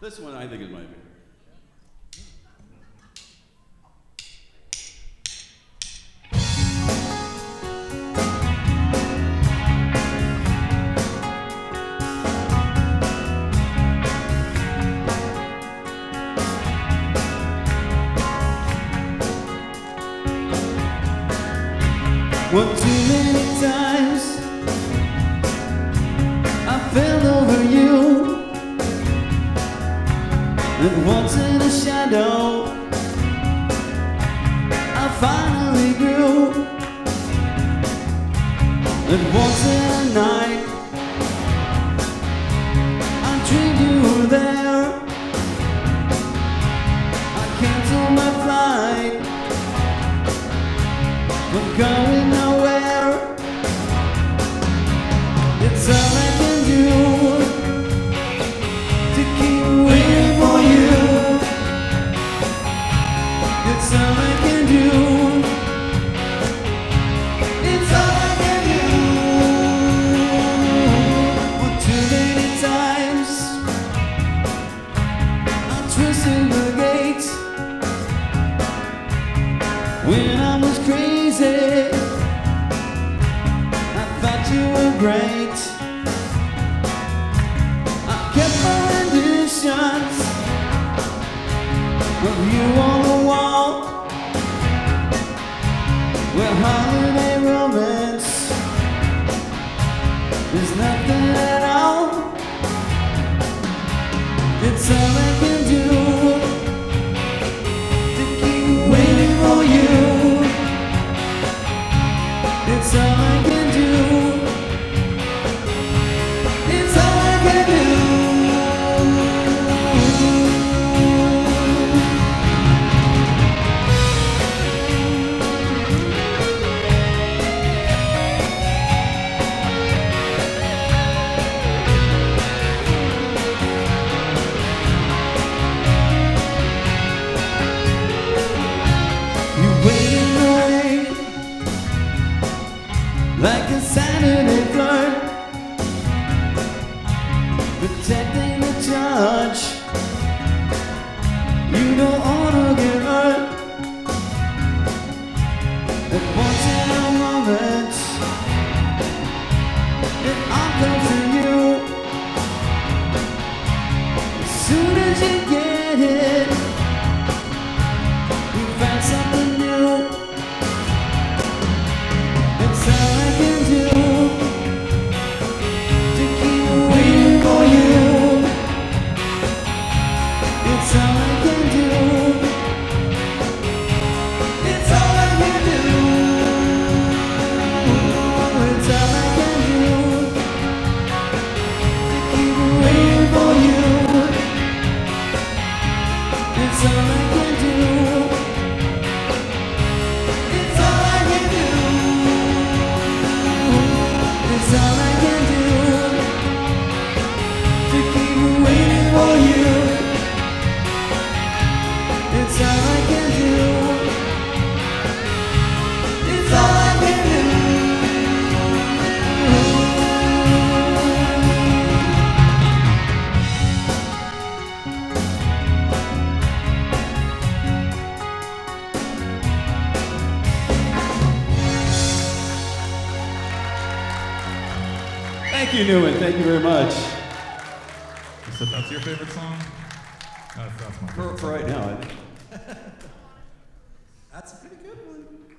This one I think is my favorite. One too many times I fell over you, and once in a shadow I finally grew, and once in a night I dreamed you were there. I canceled my flight, I'm going nowhere. It's all I can do to keep waiting for you. It's all I can do. It's all I can do. Well, too many times I twisted the gates when I was crazy. I thought you were great. I kept my renditions of you on the wall. Well, holiday romance is nothing at all. It's all I can do to keep waiting for you. It's all I can do. It's all I can do. You wait in the rain like a Saturday flirt, protecting the judge. You don't wanna get hurt. At once in a moment, it all comes to you. As soon as you get it, you find something new. It's all I can do to keep waiting for you. It's all I can do. It's all I can do. It's all I can do to keep waiting for you. It's all I can do. It's all I can do. It's all I can do to keep waiting for you. It's all I can do. It's all I can do. Thank you, Newman. Thank you very much. You said that's your favorite song? That's my favorite For right now, I think. That's a pretty good one.